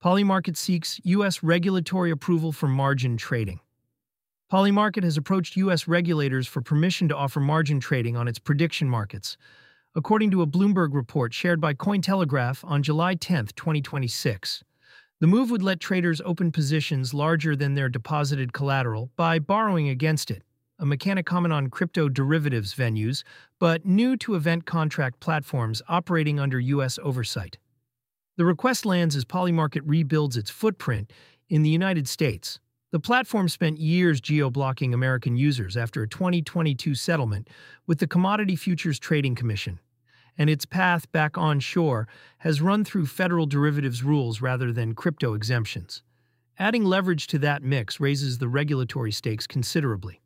Polymarket seeks U.S. regulatory approval for margin trading. Polymarket has approached U.S. regulators for permission to offer margin trading on its prediction markets, according to a Bloomberg report shared by Cointelegraph on July 10, 2026. The move would let traders open positions larger than their deposited collateral by borrowing against it, a mechanic common on crypto derivatives venues, but new to event contract platforms operating under U.S. oversight. The request lands as Polymarket rebuilds its footprint in the United States. The platform spent years geo-blocking American users after a 2022 settlement with the Commodity Futures Trading Commission, and its path back onshore has run through federal derivatives rules rather than crypto exemptions. Adding leverage to that mix raises the regulatory stakes considerably.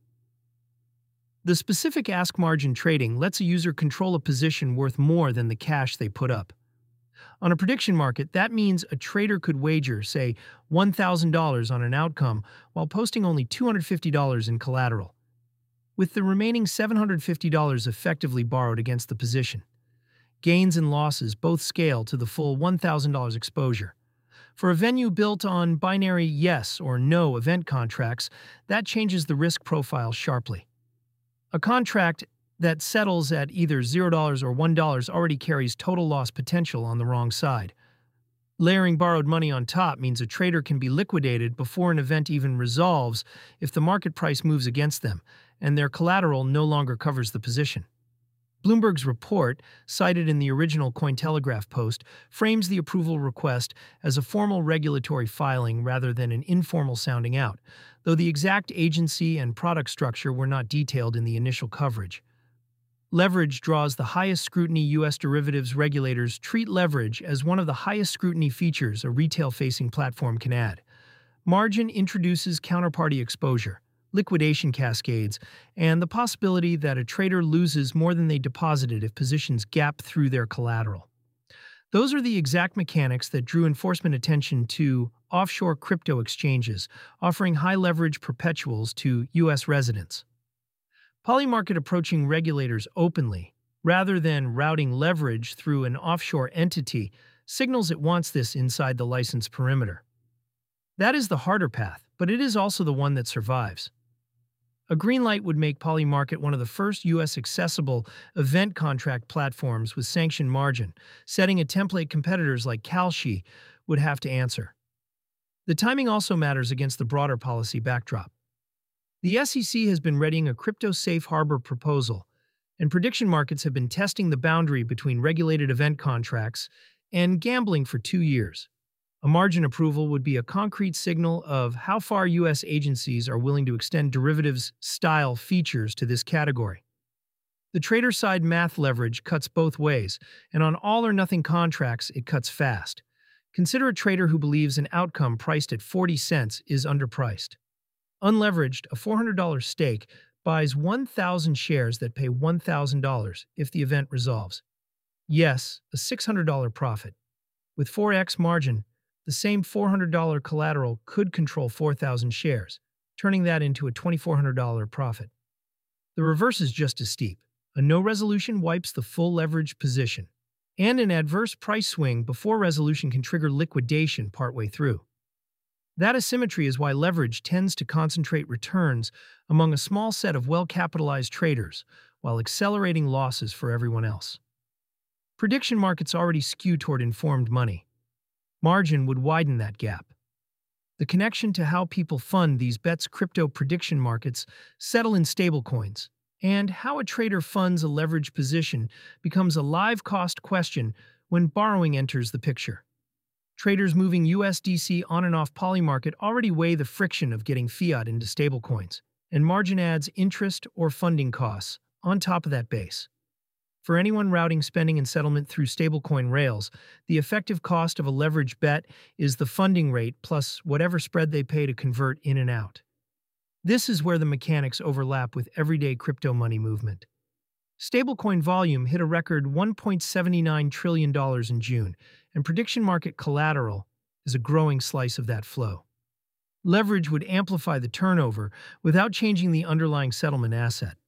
The specific ask margin trading lets a user control a position worth more than the cash they put up. On a prediction market, that means a trader could wager, say, $1,000 on an outcome while posting only $250 in collateral, with the remaining $750 effectively borrowed against the position. Gains and losses both scale to the full $1,000 exposure. For a venue built on binary yes or no event contracts, that changes the risk profile sharply. A contract that settles at either $0 or $1 already carries total loss potential on the wrong side. Layering borrowed money on top means a trader can be liquidated before an event even resolves if the market price moves against them, and their collateral no longer covers the position. Bloomberg's report, cited in the original Cointelegraph post, frames the approval request as a formal regulatory filing rather than an informal sounding out, though the exact agency and product structure were not detailed in the initial coverage. Leverage draws the highest scrutiny. U.S. derivatives regulators treat leverage as one of the highest scrutiny features a retail-facing platform can add. Margin introduces counterparty exposure, liquidation cascades, and the possibility that a trader loses more than they deposited if positions gap through their collateral. Those are the exact mechanics that drew enforcement attention to offshore crypto exchanges offering high-leverage perpetuals to U.S. residents. Polymarket approaching regulators openly, rather than routing leverage through an offshore entity, signals it wants this inside the license perimeter. That is the harder path, but it is also the one that survives. A green light would make Polymarket one of the first U.S.-accessible event contract platforms with sanctioned margin, setting a template competitors like Kalshi would have to answer. The timing also matters against the broader policy backdrop. The SEC has been readying a crypto safe harbor proposal, and prediction markets have been testing the boundary between regulated event contracts and gambling for 2 years. A margin approval would be a concrete signal of how far U.S. agencies are willing to extend derivatives-style features to this category. The trader-side math leverage cuts both ways, and on all-or-nothing contracts, it cuts fast. Consider a trader who believes an outcome priced at 40 cents is underpriced. Unleveraged, a $400 stake buys 1,000 shares that pay $1,000 if the event resolves. Yes, a $600 profit. With 4x margin, the same $400 collateral could control 4,000 shares, turning that into a $2,400 profit. The reverse is just as steep. A no resolution wipes the full leveraged position, and an adverse price swing before resolution can trigger liquidation partway through. That asymmetry is why leverage tends to concentrate returns among a small set of well-capitalized traders, while accelerating losses for everyone else. Prediction markets already skew toward informed money. Margin would widen that gap. The connection to how people fund these bets crypto prediction markets settle in stablecoins, and how a trader funds a leveraged position becomes a live cost question when borrowing enters the picture. Traders moving USDC on and off Polymarket already weigh the friction of getting fiat into stablecoins, and margin adds interest or funding costs on top of that base. For anyone routing spending and settlement through stablecoin rails, the effective cost of a leveraged bet is the funding rate plus whatever spread they pay to convert in and out. This is where the mechanics overlap with everyday crypto money movement. Stablecoin volume hit a record $1.79 trillion in June, and prediction market collateral is a growing slice of that flow. Leverage would amplify the turnover without changing the underlying settlement asset.